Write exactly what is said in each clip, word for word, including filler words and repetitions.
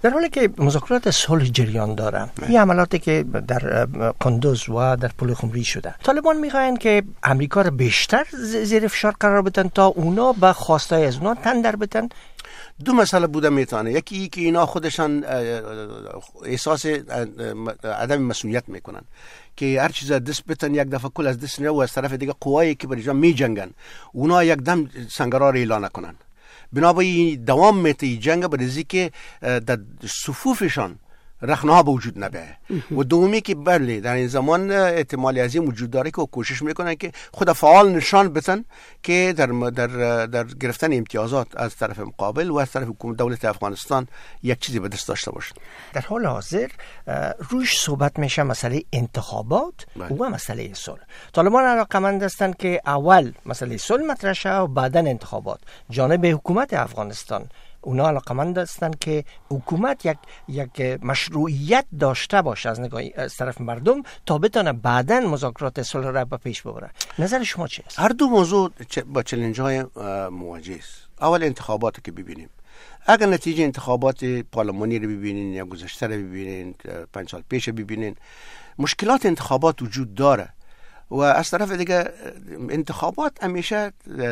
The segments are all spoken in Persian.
در حالی که مذاکرات صلح جریان داره، این عملاتی که در قندوز و در پل خمری شده، طالبان میخواین که امریکا را بیشتر زیر فشار قرار بدن تا اونا به خواستای از اونا تن در بدن. دو مسئله بوده میتونه، یکی ای که اینا خودشان احساس عدم مسئولیت میکنن که هر چیز دست بتن یک دفعه کل از دست نرو، از طرف دیگه قوایی که برای می جنگن اونا یک دم سنگرار اعلان کنن. بنابراین دوام میته جنگ برای که در صفوفشان رخنه‌ها به وجود نبیه. و دومی که بله در این زمان احتمال عظیم وجود داره که کوشش میکنن که خود فعال نشان بدن که در در در گرفتن امتیازات از طرف مقابل و از طرف حکومت دولت افغانستان یک چیزی به دست داشته باشن. در حال حاضر روش صحبت میشه مسئله انتخابات بله. و مسئله صلح. طالبان علاقمند هستند که اول مسئله صلح مطرح شه و بعداً انتخابات. جانب حکومت افغانستان اونا علاقمند هستند که حکومت یک یک مشروعیت داشته باشه از نگاه از طرف مردم تا بتونه بعداً مذاکرات صلح را به پیش ببره. نظر شما چیه است؟ هر دو موضوع با چالش های مواجه است. اول انتخابات که ببینیم، اگر نتیجه انتخابات پارلمانی رو ببینین یا گذشته رو ببینین، پنج سال پیش ببینین، مشکلات انتخابات وجود داره و از طرف دیگه انتخابات همیشه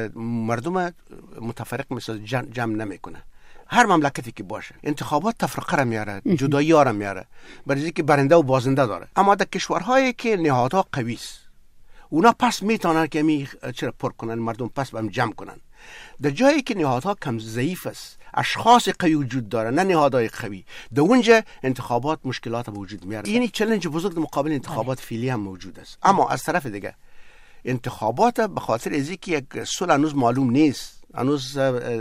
مردم متفرق مثل جمع نمیکنه. هر مملکتی که باشه انتخابات تفرقه را میاره، جدایی ها را میاره، برای اینکه برنده و بازنده داره. اما در کشورهایی که نهادها قوی است اونا پس میتونن که می چرا پر کنن، مردم پس بهم جمع کنن. در جایی که نهادها کم ضعیف است، اشخاص قوی وجود داره نه نهادهای قوی، در اونجا انتخابات مشکلات به وجود میاره. یعنی چالش بزرگ مقابل انتخابات فعلی هم موجود است. اما از طرف دیگه انتخابات به خاطر از اینکه یک صلح هنوز معلوم نیست، هنوز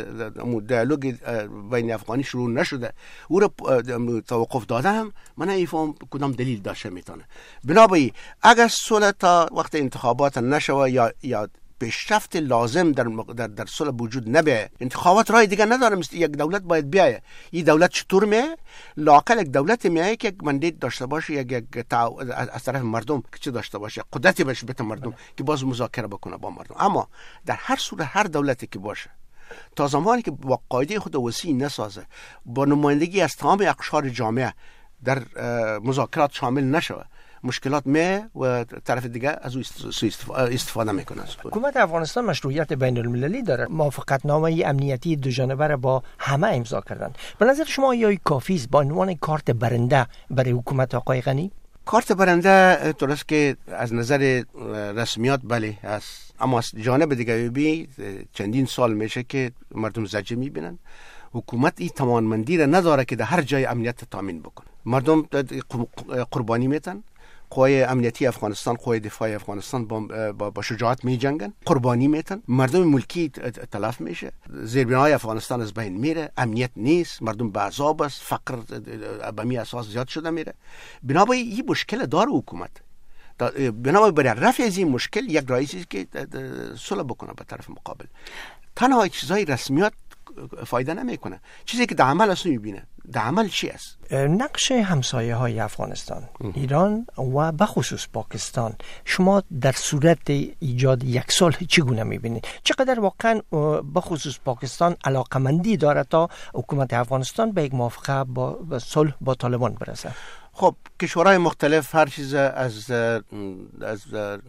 دیالوگ بین افغانی شروع نشده، او را توقف داده هم من نمیفهم کدام دلیل داشته میتونه. بنابراین اگر صلح تا وقت انتخابات نشوه یا یا پیشرفت لازم در در, در صلح وجود نبیه، انتخابات راه دیگه نداره. مثل یک دولت باید بیایه. این دولت چطور میه؟ لااقل یک دولت میایه که یک مندیت داشته باشه، یک یک از طرف مردم که چه داشته باشه، قدرتی باشه به مردم که باز مذاکره بکنه با مردم. اما در هر صورت هر دولتی که باشه تا زمانی که با قاعده خود وسیع نسازه، با نمایندگی از تمام اقشار جامعه در مذاکرات شامل نشوه، مشکلات می و طرف دیگه از او استفاده میکنه. حکومت افغانستان مشروعیت بین المللی داره، موافقت نامه امنیتی دو جانبه را با همه امضا کردن. به نظر شما یا کافی است با عنوان کارت برنده برای حکومت آقای غنی؟ کارت برنده درست که از نظر رسمیات بله است، اما از جانب دیگه بی چندین سال میشه که مردم زجر میبینن. حکومت این توانمندی را نداره که در هر جای امنیت تامین بکنه. مردم قربانی میتن. قوای امنیتی افغانستان، قوای دفاعی افغانستان با, با شجاعت می جنگن، قربانی میتن، مردم ملکی تلف میشه، زیربناهای افغانستان از بین میره، امنیت نیست، مردم به عذاب است، فقر به می اساس زیاد شده میره. بنابراین این مشکل داره حکومت. بنابراین برای رفع از این مشکل یک رئیسی که صلح بکنه به طرف مقابل. تنها چیزای رسمیات فایده نمیکنه، چیزی که در عمل اصلا میبینه. در عمل چی است؟ نقش همسایه های افغانستان، ایران و بخصوص پاکستان، شما در صورت ایجاد یک صلح چگونه میبینید؟ چقدر واقعا بخصوص پاکستان علاقمندی داره تا حکومت افغانستان به یک موافقه با صلح با طالبان برسه؟ خب کشورهای مختلف هر چیز از از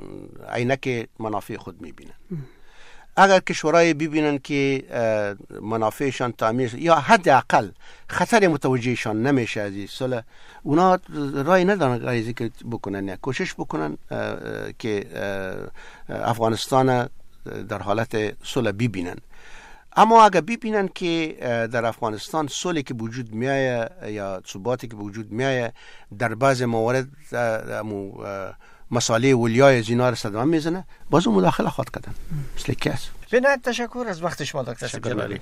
عینک منافع خود میبینن. اگر کشورهای ببینن که منافعشان تعمیر یا حداقل خطر متوجهشان نمیشه از این صلح، اونا رای ندارن غیر که بکنن یا کوشش بکنن که افغانستان در حالت صلح ببینن. اما اگر ببینن که در افغانستان صلحی که وجود میایه یا ثباتی که وجود میایه در بعض موارد مسائل ولیای زینا را صدمه میزنه، باز مداخله خواهد کردن. مثل کس. بنهایت تشکر از وقت شما دکتر جلالی.